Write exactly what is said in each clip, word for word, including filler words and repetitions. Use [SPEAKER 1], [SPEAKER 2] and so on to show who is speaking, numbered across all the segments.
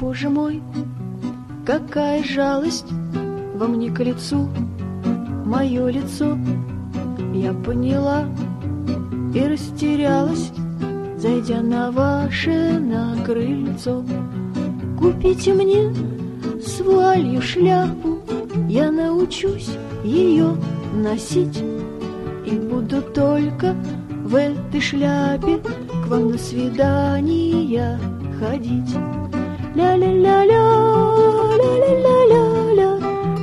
[SPEAKER 1] Боже мой, какая жалость во мне к лицу, мое лицо. Я поняла и растерялась, зайдя на ваше на крыльцо. Купите мне с вуалью шляпу, я научусь ее носить, и буду только в этой шляпе к вам на свидания ходить. Ля-ля-ля-ля, ля-ля-ля-ля,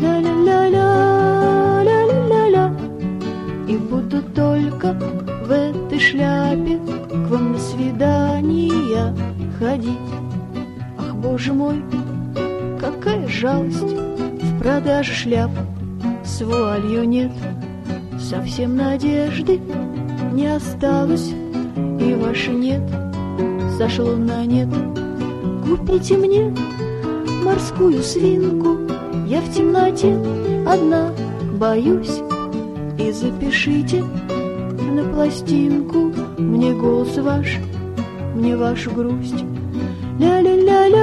[SPEAKER 1] ля-ля-ля-ля, ля-ля-ля-ля. И буду только в этой шляпе к вам на свидания ходить. Ах, Боже мой, какая жалость, в продаже шляп с вуалью нет. Совсем надежды не осталось, и вашей нет, сошло на нет. Купите мне морскую свинку, я в темноте одна боюсь, и запишите на пластинку мне голос ваш, мне вашу грусть. Ля-ля-ля-ля,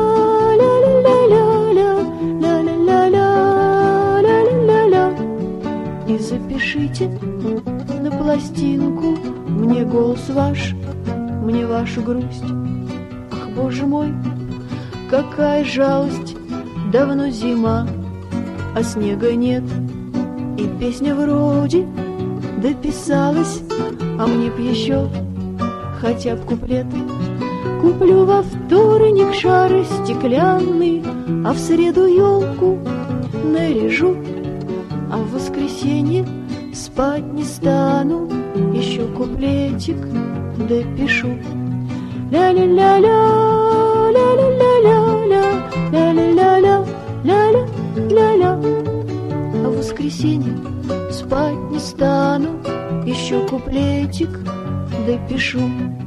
[SPEAKER 1] ля-ля-ля-ля, ля-ля-ля-ля, ля-ля-ля-ля. И запишите на пластинку мне голос ваш, мне вашу грусть. Ах, Боже мой, какая жалость, давно зима, а снега нет. И песня вроде дописалась, а мне б еще хотя б куплет. Куплю во вторник шары стеклянные, а в среду елку наряжу, а в воскресенье спать не стану, еще куплетик допишу. Ля-ля-ля-ля, ля-ля-ля-ля, ля-ля-ля-ля, ля-ля-ля-ля. А в воскресенье спать не стану, еще куплетик допишу.